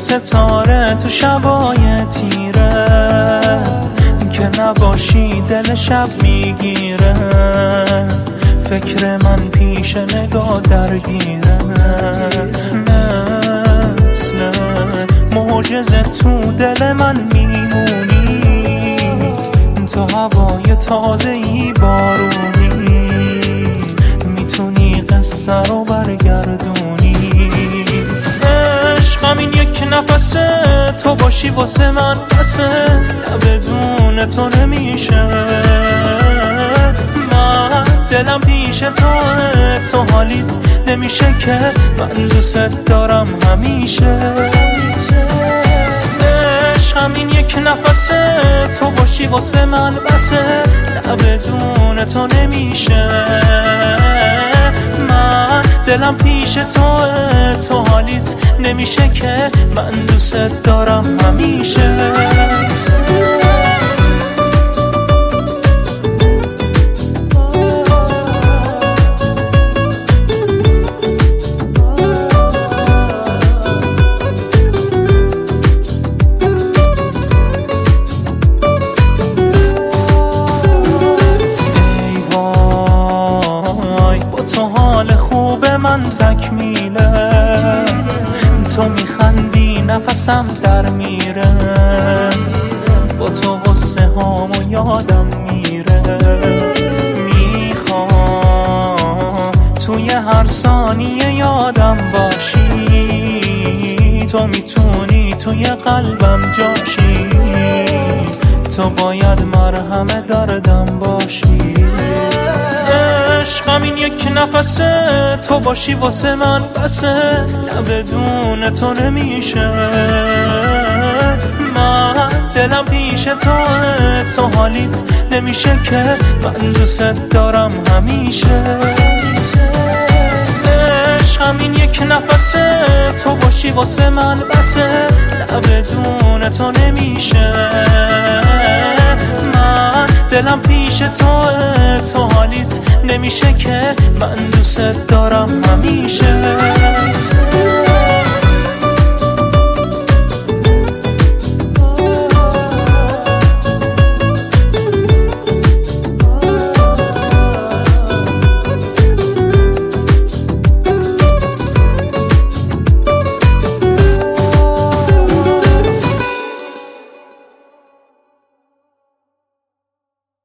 ستاره تو شبای تیره که نباشی دل شب میگیره. فکر من پیش نگاه درگیره، مثل معجزه تو دل من میمونی. تو هوای تازه‌ای بارونی، میتونی قصه رو برگردونی. عشقم این یک نفسه، تو باشی واسه من بسه. نه بدون تو نمیشه، من دلم پیش توه. تو حالیت نمیشه که من دوست دارم همیشه. عشقم این یک نفسه، تو باشی واسه من بسه. نه بدون تو نمیشه، من دلم پیش توه. تو حالیت نمیشه که من دوست دارم همیشه. من تکمیله، تو میخندی نفسم در میره. با تو غصه هامو یادم میره. میخوام توی هر ثانیه یادم باشی. تو میتونی توی قلبم جاشی. تو باید مرهم دردم باشی. عشقم این یک نفسه، تو باشی واسه من بسه. نه بدون تو نمیشه، من دلم پیش توه. تو حالیت نمیشه که من دوست دارم همیشه. عشقم این یک نفسه، تو باشی واسه من بسه. نه بدون تو نمیشه، من دلم پیش توه. تو حالیت نمیشه که من دوست دارم همیشه.